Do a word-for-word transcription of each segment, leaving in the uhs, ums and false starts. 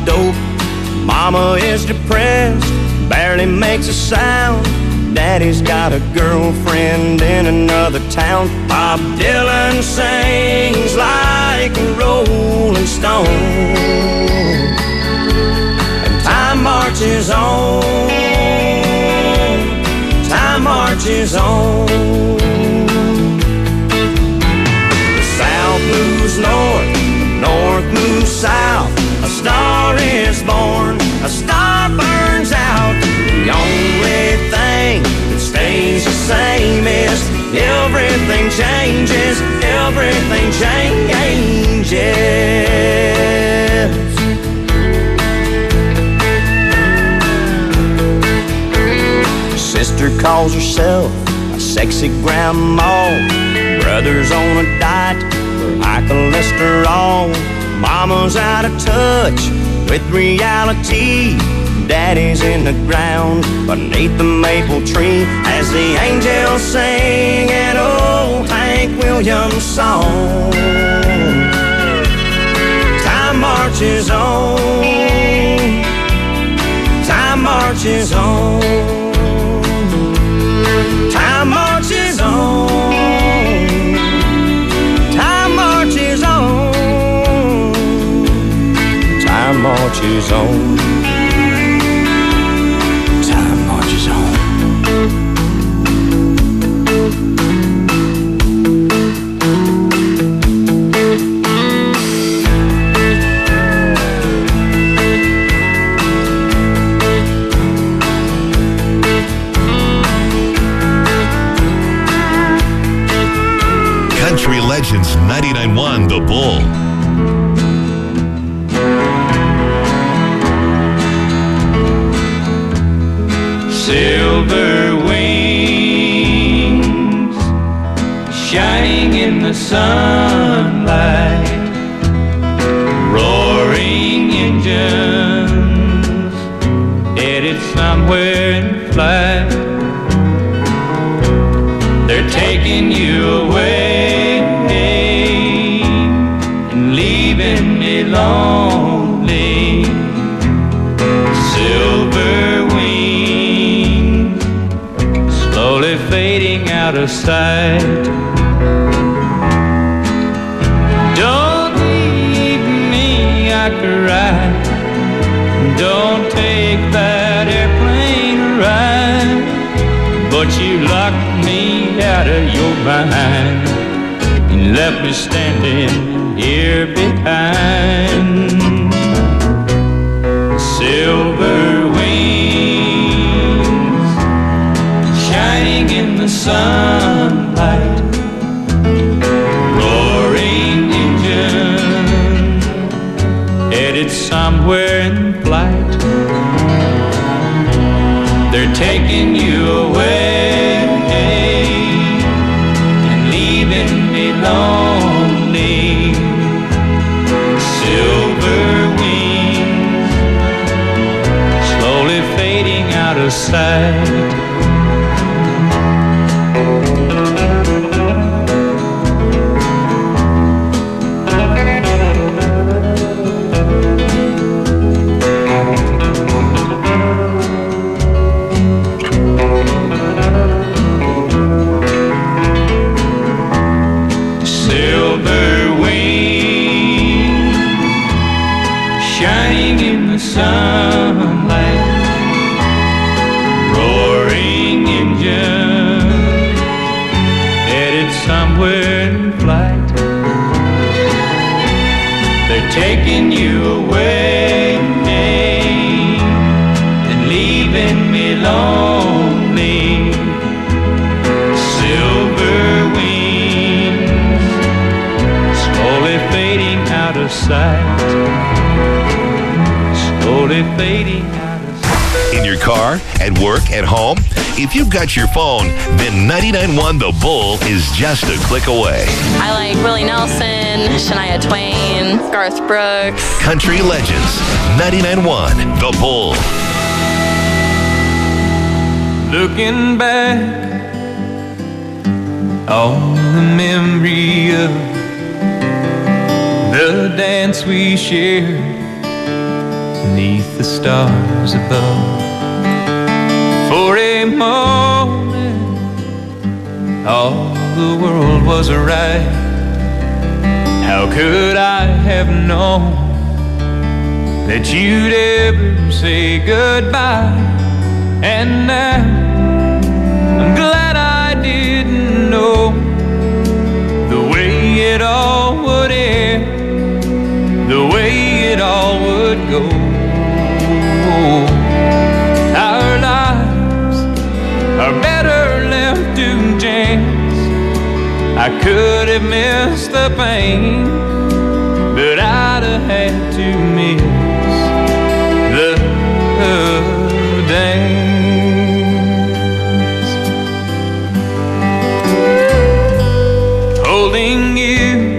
dope. Mama is depressed, barely makes a sound. Daddy's got a girlfriend in another town. Bob Dylan sings like a rolling stone, and time marches on, time marches on. The South moves north, the North moves south. A star is born, a star burns out. The only thing that stays the same is everything changes, everything changes. Sister calls herself a sexy grandma. Brother's on a diet for high cholesterol. Mama's out of touch with reality. Daddy's in the ground beneath the maple tree as the angels sing an old Hank Williams song. Time marches on, time marches on, time marches on, time marches on, time marches on. Country Legends ninety-nine point one The Bull. Silver wings shining in the sunlight, roaring engines headed somewhere in flight. They're taking you away and leaving me lonely. Silver wings slowly fading out of sight. Don't leave me, I cry. Don't take that airplane ride. But you locked me out of your mind and left me standing here behind. Silver wings shining in the sunlight, roaring engine headed somewhere in flight. They're taking you away and leaving me lonely. Silver wings slowly fading out of sight. Sunlight, roaring engine headed somewhere in flight. They're taking you away and leaving me lonely. Silver wings slowly fading out of sight. Fading out of sight. In your car, at work, at home, if you've got your phone, then ninety-nine point one The Bull is just a click away. I like Willie Nelson, Shania Twain, Garth Brooks. Country Legends ninety-nine point one The Bull. Looking back on the memory of the dance we shared, beneath the stars above. For a moment, all the world was right. How could I have known that you'd ever say goodbye? And now I'm glad I didn't know the way it all would end, the way it all would go. Our lives are better left to chance. I could have missed the pain, but I'd have had to miss the dance. Holding you,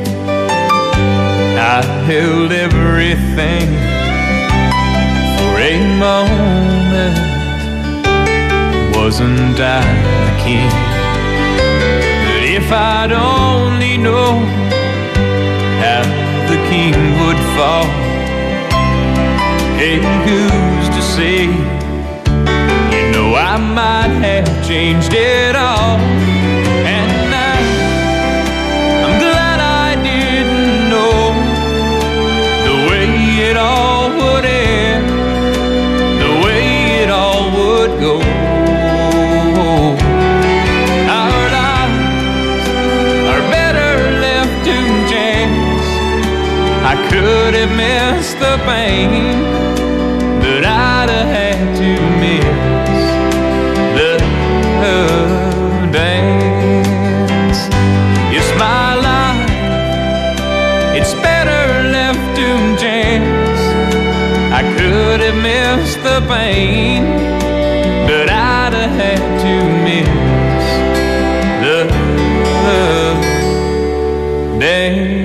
I held everything. For a moment, wasn't I the king? But if I'd only known how the king would fall, hey, who's to say? You know I might have changed it all. And now I'm glad I didn't know the way it all would end, the way it all would go. Our lives are better left to chance. I could have missed the pain, but I'd have had to miss the dance. It's my life, it's better left to chance. I could have missed the pain, but I'd have had to miss the dance.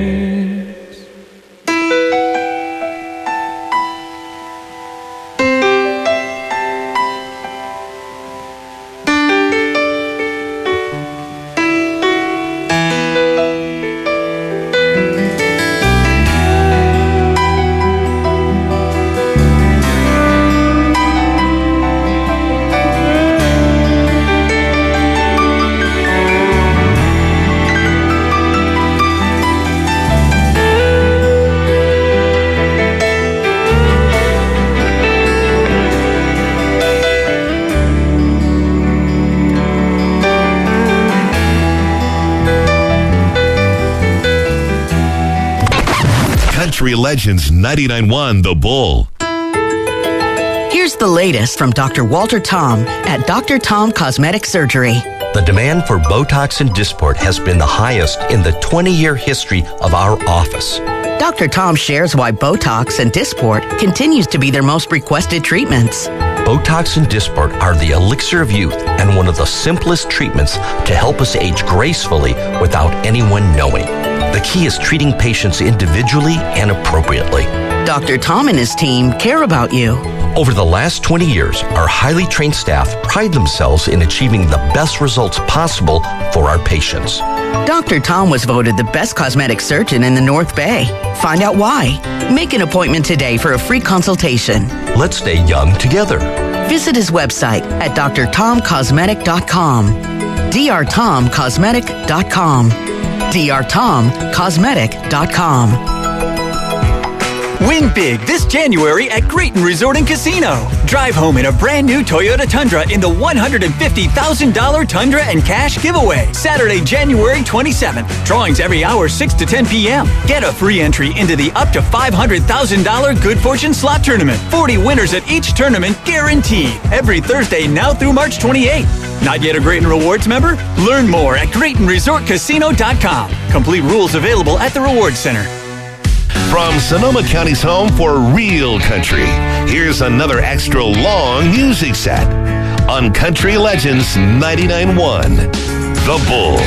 Country Legends ninety-nine point one The Bull. Here's the latest from Doctor Walter Tom at Doctor Tom Cosmetic Surgery. The demand for Botox and Dysport has been the highest in the twenty-year history of our office. Doctor Tom shares why Botox and Dysport continues to be their most requested treatments. Botox and Dysport are the elixir of youth and one of the simplest treatments to help us age gracefully without anyone knowing. The key is treating patients individually and appropriately. Doctor Tom and his team care about you. Over the last twenty years, our highly trained staff pride themselves in achieving the best results possible for our patients. Doctor Tom was voted the best cosmetic surgeon in the North Bay. Find out why. Make an appointment today for a free consultation. Let's stay young together. Visit his website at d r tom cosmetic dot com. d r tom cosmetic dot com. d r tom cosmetic dot com. Win big this January at Grayton Resort and Casino. Drive home in a brand new Toyota Tundra in the one hundred fifty thousand dollars Tundra and Cash giveaway. Saturday, January twenty-seventh. Drawings every hour, six to ten p.m. Get a free entry into the up to five hundred thousand dollars Good Fortune Slot Tournament. forty winners at each tournament guaranteed. Every Thursday now through March twenty-eighth. Not yet a Grayton Rewards member? Learn more at Grayton Resort Casino dot com. Complete rules available at the Rewards Center. From Sonoma County's home for real country, here's another extra long music set on Country Legends ninety-nine point one The Bull.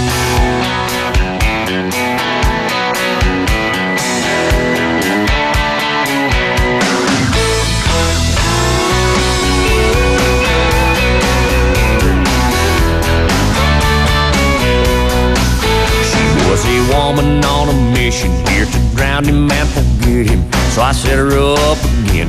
Was a woman on a mission here to drown him and forget him. So I set her up again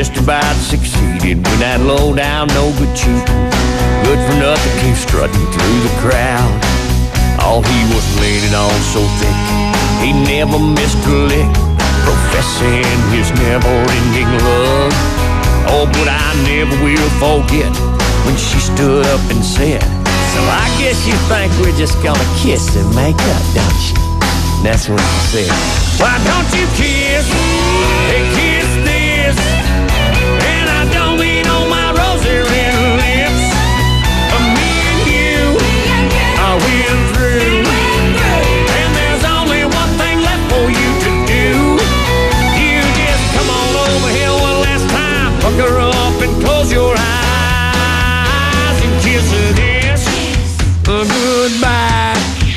just about succeeded when that low down, no good cheap, good for nothing came strutting through the crowd. Oh, he was laying it on so thick, he never missed a lick, professing his never-ending love. Oh, but I never will forget when she stood up and said, so I guess you think we're just gonna kiss and make up, don't you? That's what she said. Why don't you kiss? Hey, kiss this. And I don't mean on my rosy red lips. But me and you, I went through. And there's only one thing left for you to do. You just come on over here one last time. Fuck her up and close your eyes and kiss her this. A goodbye.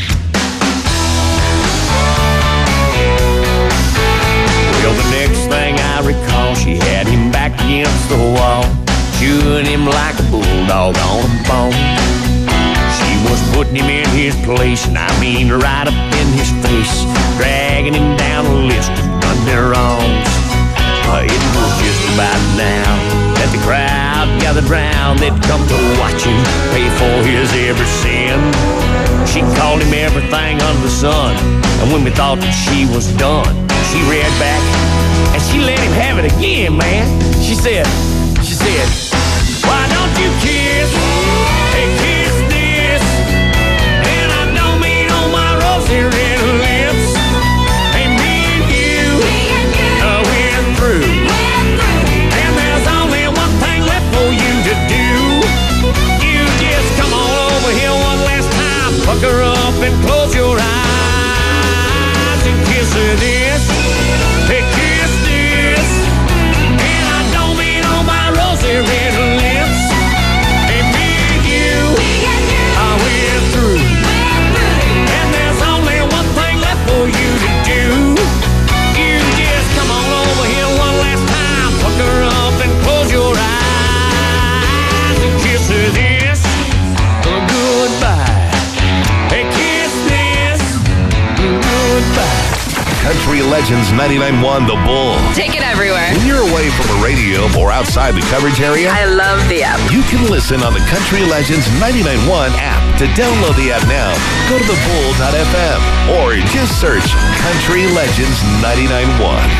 Well, the next thing I recall, she had him back against the wall, chewing him like a bulldog on a bone. She was putting him in his place, and I mean right up in his face, dragging him down a list of done their wrongs. Uh, it was just about now that the crowd gathered round. They'd come to watch him pay for his every sin. She called him everything under the sun, and when we thought that she was done, she read back, and she let him have it again, man. She said, she said, why don't you kiss? Hey, kiss this. And I don't mean on my rosy red lips. Hey, me and you, uh, we're through. And there's only one thing left for you to do. You just come on over here one last time, fuck her up and close your eyes and kiss her this. Hey, kiss this. And I don't mean on my rosy red lips. Hey, me and you, I went through. And there's only one thing left for you to do. You just come on over here one last time, fuck her up and close your eyes and kiss her this. A goodbye. Hey, kiss this. A goodbye. Country Legends ninety-nine point one The Bull. Take it everywhere. When you're away from a radio or outside the coverage area, I love the app. you can listen on the Country Legends ninety-nine point one app. To download the app now, go to the bull dot f m or just search Country Legends ninety-nine point one.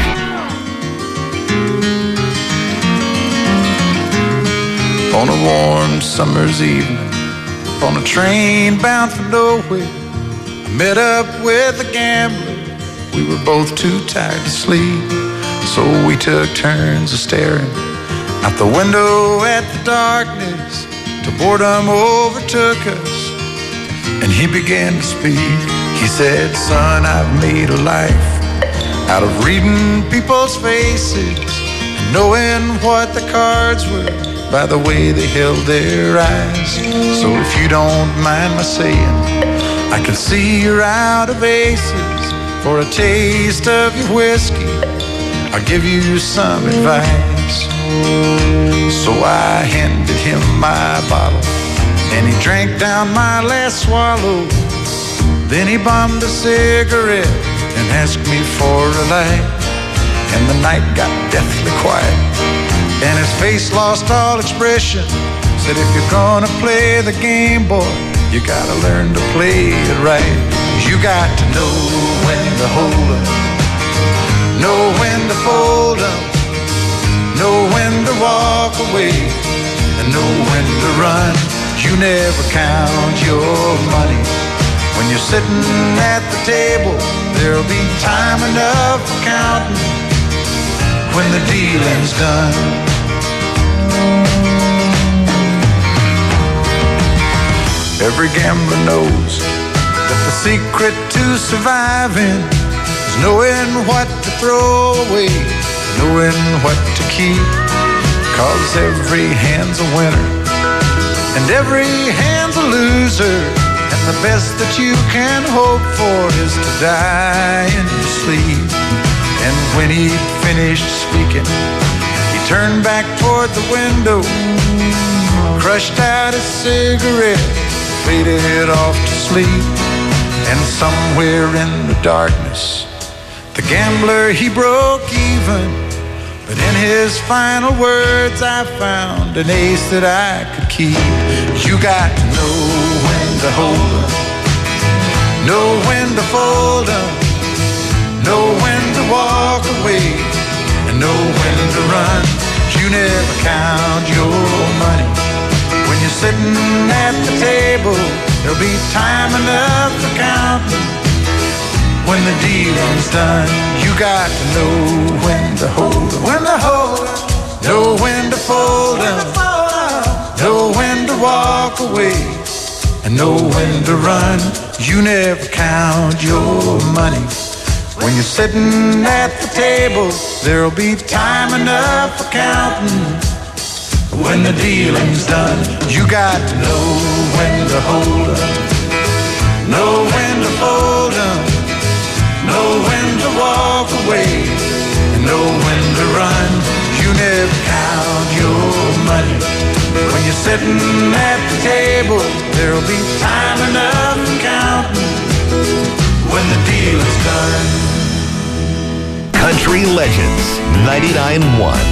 On a warm summer's evening, on a train bound for nowhere, I met up with a gambler. We were both too tired to sleep, so we took turns of staring out the window at the darkness till boredom overtook us, and he began to speak. He said, son, I've made a life out of reading people's faces and knowing what the cards were by the way they held their eyes. So if you don't mind my saying, I can see you're out of aces. For a taste of your whiskey, I'll give you some advice. So I handed him my bottle, and he drank down my last swallow. Then he bummed a cigarette and asked me for a light. And the night got deathly quiet, and his face lost all expression. Said, if you're gonna play the game, boy, you gotta learn to play it right. You got to know when to hold up, know when to fold up, know when to walk away, and know when to run. You never count your money. When you're sitting at the table, there'll be time enough for counting when the dealing's done. Every gambler knows that the secret to surviving is knowing what to throw away, knowing what to keep. Cause every hand's a winner and every hand's a loser, and the best that you can hope for is to die in your sleep. And when he finished speaking, he turned back toward the window, crushed out his cigarette, faded off to sleep. And somewhere in the darkness, the gambler, he broke even, But in his final words I found an ace that I could keep. You got to know when to hold up, know when to fold up, know when to walk away, and know when to run. You never count your money. When you're sitting at the table, there'll be time enough for counting. When the dealing's done, you got to know when to hold up, when to hold up, know when to fold up, know when to walk away, and know when to run. You never count your money. When you're sitting at the table, there'll be time enough for counting. When the dealing's done, you got to know when to hold up, know when to fold up, know when to walk away, and know when to run. You never count your money. When you're sitting at the table, there'll be time enough for counting. When the deal is done. Country Legends ninety-nine point one.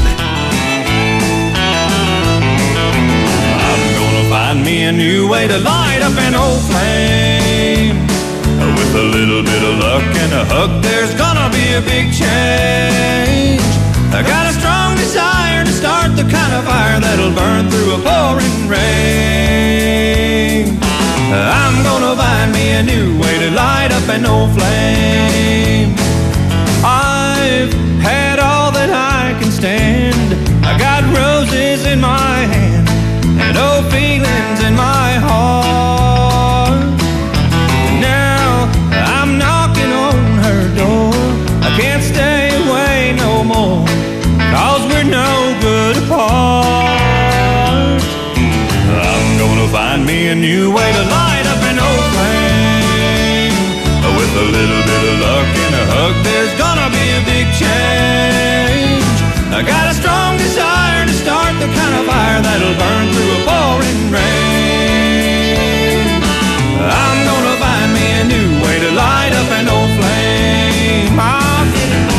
I'm gonna find me a new way to light up an old flame. With a little bit of luck and a hug, there's gonna be a big change. I got a strong desire to start the kind of fire that'll burn through a pouring rain. I'm gonna find me a new way to light up an old flame. I've had all that I can stand. I got roses in my hand and old feelings in my heart. Now I'm knocking on her door. I can't stay away no more, 'cause we're no good apart. I'm gonna find me a new way to light up an old flame. With a little bit of luck and a hug, there's gonna be a big change. I got a strong desire to start the kind of fire that'll burn through a pouring rain. I'm gonna find me a new way to light up an old flame. I'll get it.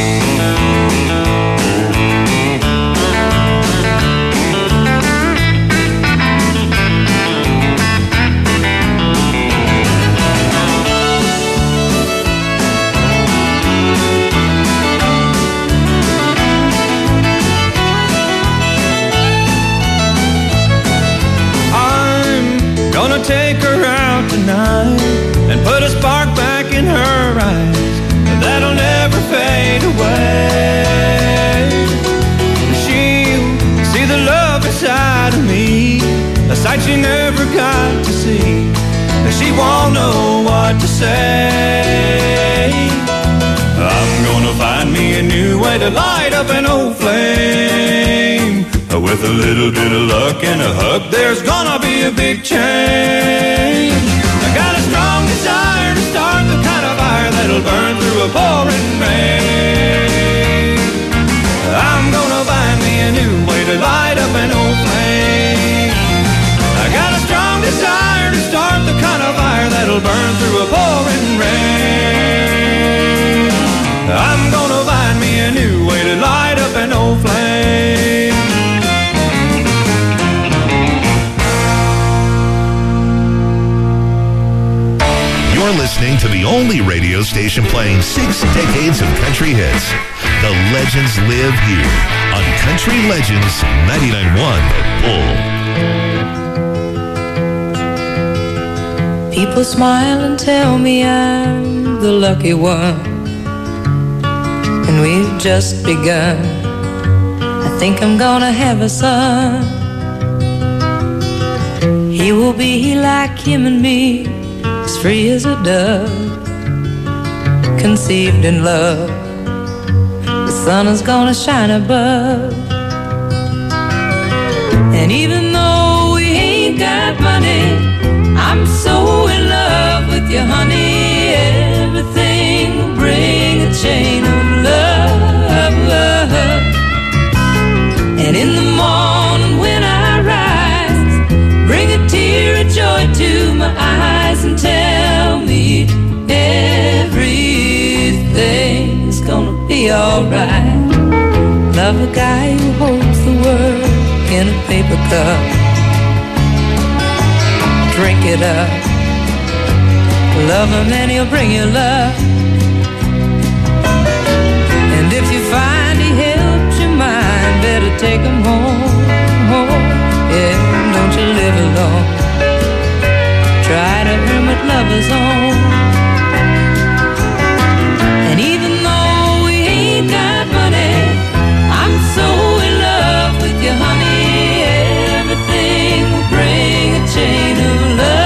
Gonna take her out tonight and put a spark back in her eyes that'll never fade away. She'll see the love inside of me, a sight she never got to see. She won't know what to say. I'm gonna find me a new way to light up an old flame. With a little bit of luck and a hug, there's gonna be a big change. I got a strong desire to start the kind of fire that'll burn through a pouring rain. I'm gonna find me a new way to light up an old flame. I got a strong desire to start the kind of fire that'll burn through a pouring rain. I'm gonna find me a new way to light up an old flame. You're listening to the only radio station playing six decades of country hits. The legends live here on Country Legends ninety-nine point one The Bull. People smile and tell me I'm the lucky one, and we've just begun. I think I'm gonna have a son. He will be like him and me, as free as a dove, conceived in love. The sun is gonna shine above. And even though we ain't got money, I'm so in love with you, honey. Everything will bring a chain of love. And in the morning when I rise, bring a tear of joy to my eyes and tell me everything's gonna be alright. Love a guy who holds the world in a paper cup. Drink it up. Love him and he'll bring you love. And if you find he helps your mind, better take him home, home. Yeah, don't you live alone. Try to earn what lovers own. And even though we ain't got money, I'm so in love with you, honey. Everything will bring a chain of love.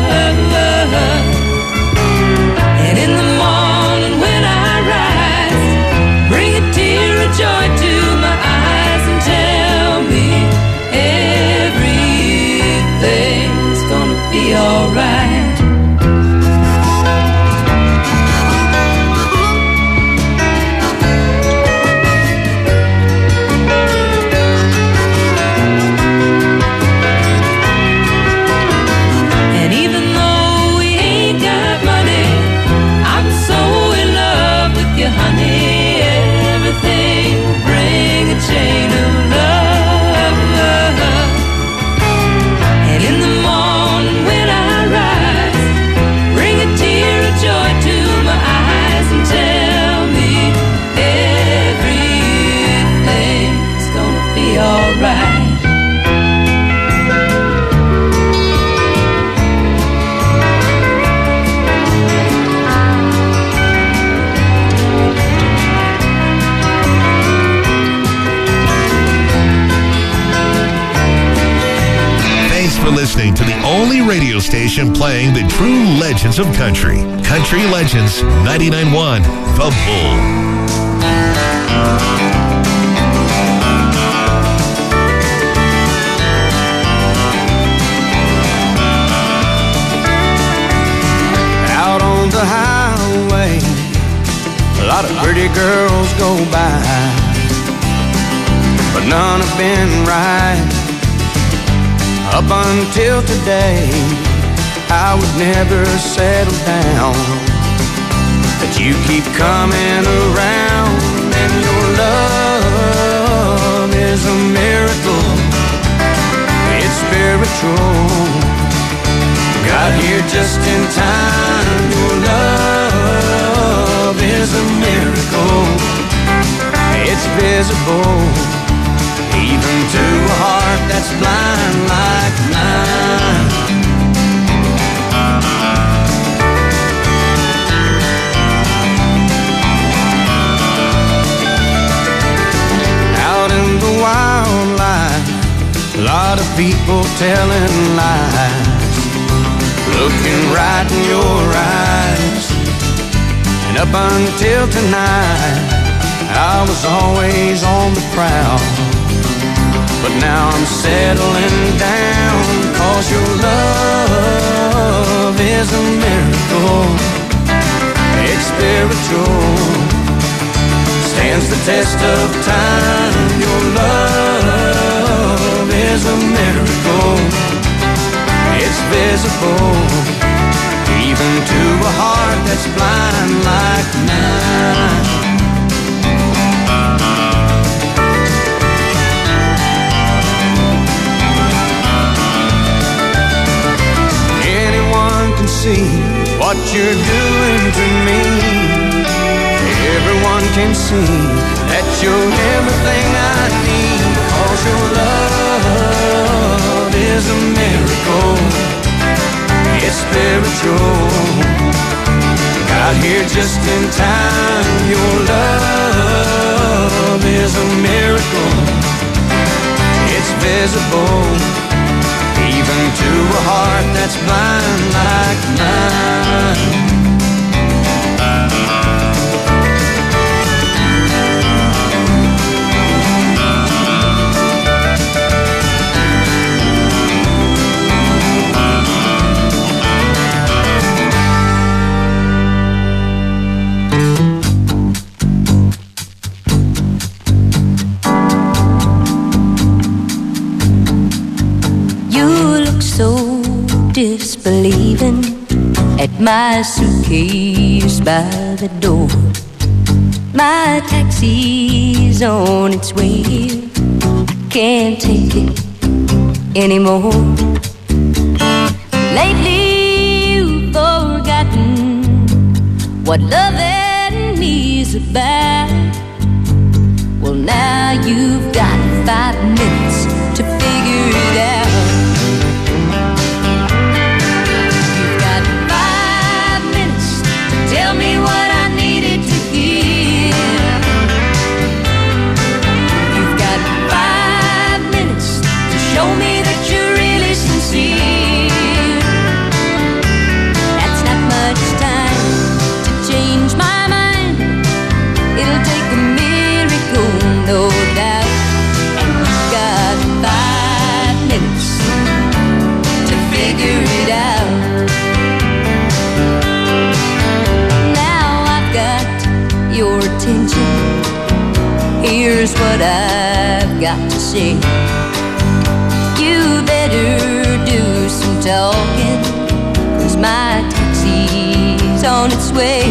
And in the morning when I rise, bring a tear of joy to my eyes and tell me everything's gonna be alright. Listening to the only radio station playing the true legends of country. Country Legends ninety-nine point one, The Bull. Out on the highway, a lot of pretty girls go by, but none have been right. Up until today, I would never settle down. But you keep coming around, and your love is a miracle. It's spiritual. Got here just in time. Your love is a miracle. It's visible, even to a heart that's blind like mine. Out in the wildlife, a lot of people telling lies, looking right in your eyes. And up until tonight, I was always on the prowl. But now I'm settling down, 'cause your love is a miracle. It's spiritual, stands the test of time. Your love is a miracle. It's visible, even to a heart that's blind like mine. See what you're doing to me. Everyone can see that you're everything I need. 'Cause your love is a miracle. It's spiritual. Got here just in time. Your love is a miracle. It's visible, even to a heart that's blind like mine. Disbelieving at my suitcase by the door. My taxi's is on its way. Can't take it anymore. Lately you've forgotten what loving me is about. Well, now you've got five minutes to figure it out. You've got five minutes to tell me what I needed to hear. You've got five minutes to show me that you're really sincere. That's not much time to change my mind. It'll take a miracle, no doubt. And you've got five minutes to figure it out. Now I've got your attention. Here's what I've got to say. You better do some talking, 'cause my taxi's on its way.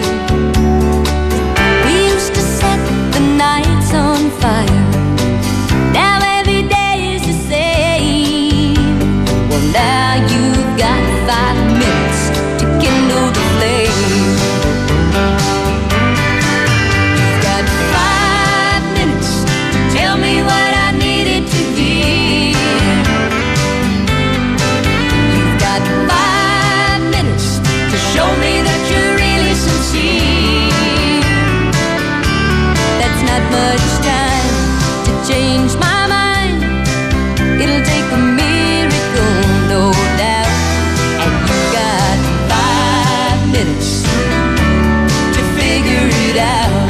We used to set the nights on fire. Now every day is the same. Well, now you've got five minutes to kindle the flame. You've got five minutes to tell me what I needed to hear. You've got five minutes to show me that you're really sincere. That's not much time to change my mind. It'll take a miracle, no doubt. And you've got five minutes to figure it out.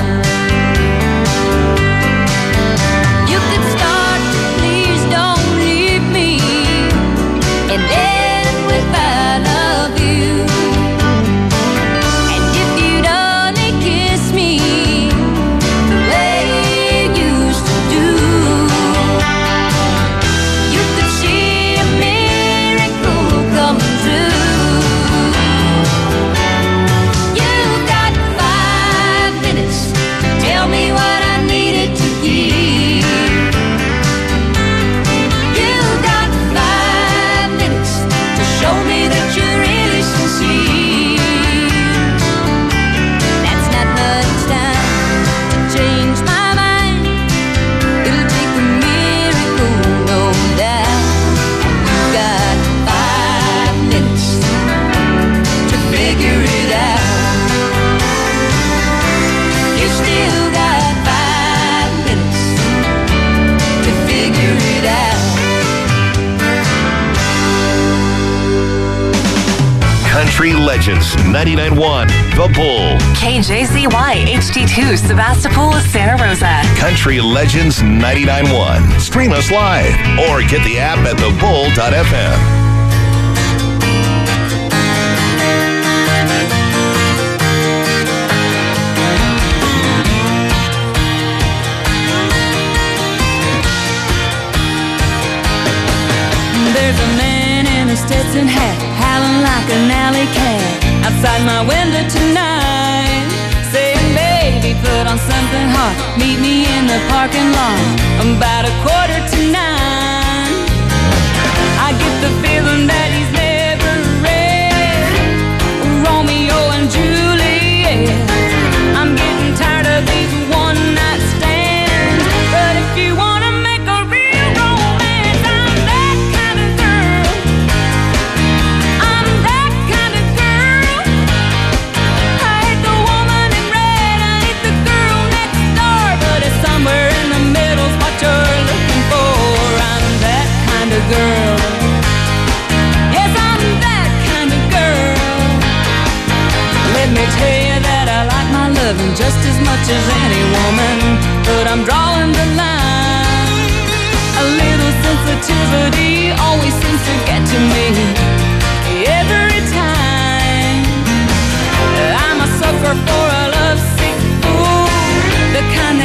You could start to please don't leave me and end with I love you. And if you'd only kiss me the way you used to do, you could see a miracle come true. You've got five minutes to tell me what I needed to hear. You've got five minutes to show me that you're really sincere. That's not much time to change my mind. It'll take a miracle, no doubt. And you've got five minutes to figure it out. You still got five minutes to figure it out. Country Legends ninety-nine point one, The Bull. K J Z Y H D two, Sebastopol, Santa Rosa. Country Legends ninety-nine point one. Stream us live or get the app at the bull dot f m. There's a man in a Stetson hat, howling like an alley cat, outside my window tonight, saying, baby, put on something hot, meet me in the parking lot, about a quarter to nine. I get the feeling that he's never read Romeo and Juliet. I'm getting tired of these one-night stands, but if you want to make a real romance, I'm that kind of girl. I'm that kind of girl. I hate the woman in red, I hate the girl next door, but it's somewhere in the middle's what you're looking for. I'm that kind of girl. Yes, I'm that kind of girl. Let me tell you that I like my loving just as much as any woman, but I'm drawing the line. A little sensitivity always seems to get to me every time. I'm a sucker for a lovesick fool, the kind